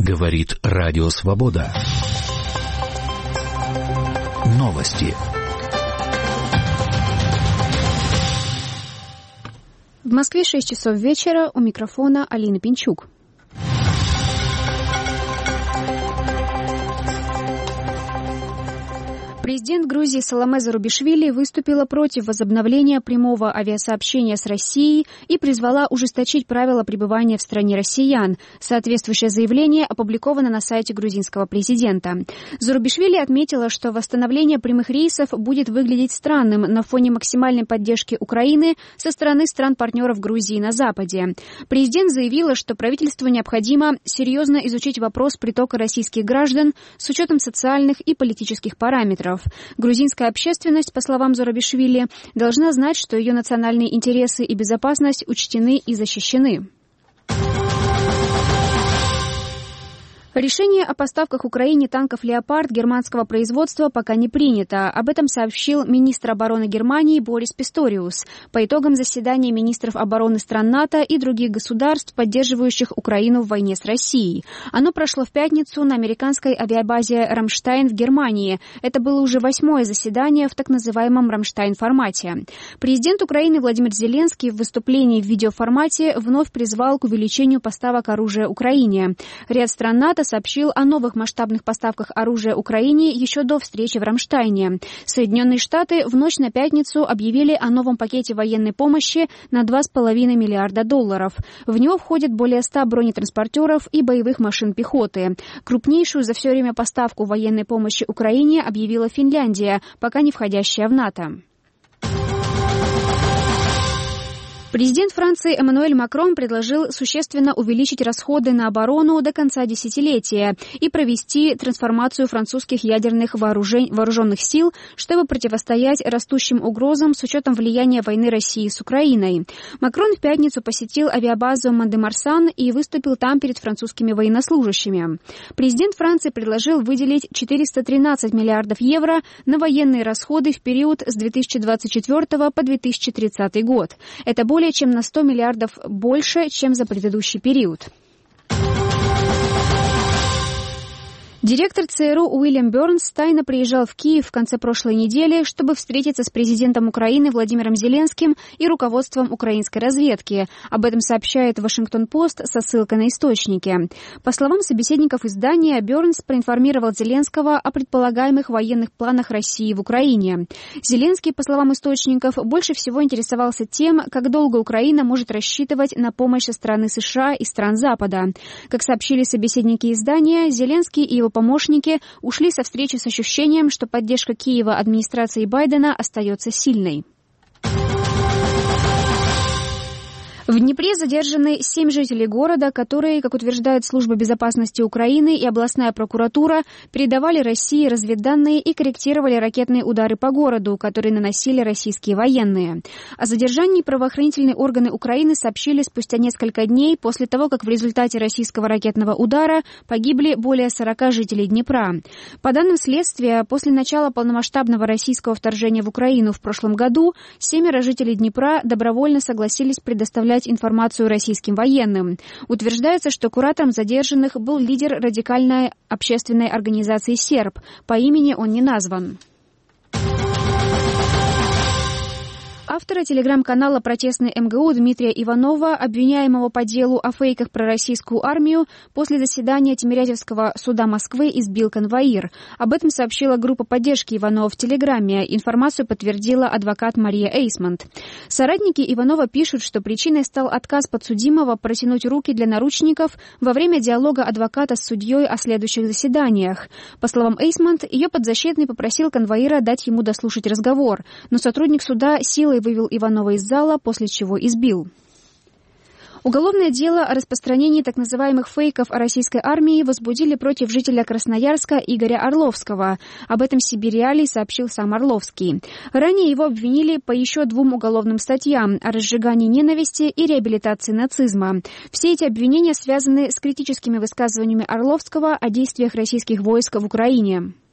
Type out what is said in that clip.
Говорит Радио Свобода. Новости. В Москве 6 часов вечера. У микрофона Алина Пинчук. Президент Грузии Саломе Зурабишвили выступила против возобновления прямого авиасообщения с Россией и призвала ужесточить правила пребывания в стране россиян. Соответствующее заявление опубликовано на сайте грузинского президента. Зурабишвили отметила, что восстановление прямых рейсов будет выглядеть странным на фоне максимальной поддержки Украины со стороны стран-партнеров Грузии на Западе. Президент заявила, что правительству необходимо серьезно изучить вопрос притока российских граждан с учетом социальных и политических параметров. Грузинская общественность, по словам Зурабишвили, должна знать, что ее национальные интересы и безопасность учтены и защищены. Решение о поставках Украине танков «Леопард» германского производства пока не принято. Об этом сообщил министр обороны Германии Борис Писториус по итогам заседания министров обороны стран НАТО и других государств, поддерживающих Украину в войне с Россией. Оно прошло в пятницу на американской авиабазе «Рамштайн» в Германии. Это было уже 8-е заседание в так называемом «Рамштайн-формате». Президент Украины Владимир Зеленский в выступлении в видеоформате вновь призвал к увеличению поставок оружия Украине. Ряд стран НАТО сообщил о новых масштабных поставках оружия Украине еще до встречи в Рамштайне. Соединенные Штаты в ночь на пятницу объявили о новом пакете военной помощи на $2,5 миллиарда. В него входит более 100 бронетранспортеров и боевых машин пехоты. Крупнейшую за все время поставку военной помощи Украине объявила Финляндия, пока не входящая в НАТО. Президент Франции Эммануэль Макрон предложил существенно увеличить расходы на оборону до конца десятилетия и провести трансформацию французских ядерных вооруженных сил, чтобы противостоять растущим угрозам с учетом влияния войны России с Украиной. Макрон в пятницу посетил авиабазу Мон-де-Марсан и выступил там перед французскими военнослужащими. Президент Франции предложил выделить 413 миллиардов евро на военные расходы в период с 2024 по 2030 год. Это более чем на 100 миллиардов больше, чем за предыдущий период. Директор ЦРУ Уильям Бернс тайно приезжал в Киев в конце прошлой недели, чтобы встретиться с президентом Украины Владимиром Зеленским и руководством украинской разведки. Об этом сообщает Вашингтон-Пост со ссылкой на источники. По словам собеседников издания, Бернс проинформировал Зеленского о предполагаемых военных планах России в Украине. Зеленский, по словам источников, больше всего интересовался тем, как долго Украина может рассчитывать на помощь со стороны США и стран Запада. Как сообщили собеседники издания, Зеленский и его помощники ушли со встречи с ощущением, что поддержка Киева администрации Байдена остается сильной. В Днепре задержаны 7 жителей города, которые, как утверждает Служба безопасности Украины и областная прокуратура, передавали России разведданные и корректировали ракетные удары по городу, которые наносили российские военные. О задержании правоохранительные органы Украины сообщили спустя несколько дней после того, как в результате российского ракетного удара погибли более 40 жителей Днепра. По данным следствия, после начала полномасштабного российского вторжения в Украину в прошлом году 7 жителей Днепра добровольно согласились предоставлять информацию российским военным. Утверждается, что куратором задержанных был лидер радикальной общественной организации «Серб». По имени он не назван. Автора телеграм-канала «Протестный МГУ» Дмитрия Иванова, обвиняемого по делу о фейках про российскую армию, после заседания Тимирязевского суда Москвы избил конвоир. Об этом сообщила группа поддержки Иванова в Телеграме. Информацию подтвердила адвокат Мария Эйсмонт. Соратники Иванова пишут, что причиной стал отказ подсудимого протянуть руки для наручников во время диалога адвоката с судьей о следующих заседаниях. По словам Эйсмонт, ее подзащитный попросил конвоира дать ему дослушать разговор, но сотрудник суда силой вывел Иванова из зала, после чего избил. Уголовное дело о распространении так называемых фейков о российской армии возбудили против жителя Красноярска Игоря Орловского. Об этом Сибирь-Реалии сообщил сам Орловский. Ранее его обвинили по еще 2 уголовным статьям о разжигании ненависти и реабилитации нацизма. Все эти обвинения связаны с критическими высказываниями Орловского о действиях российских войск в Украине.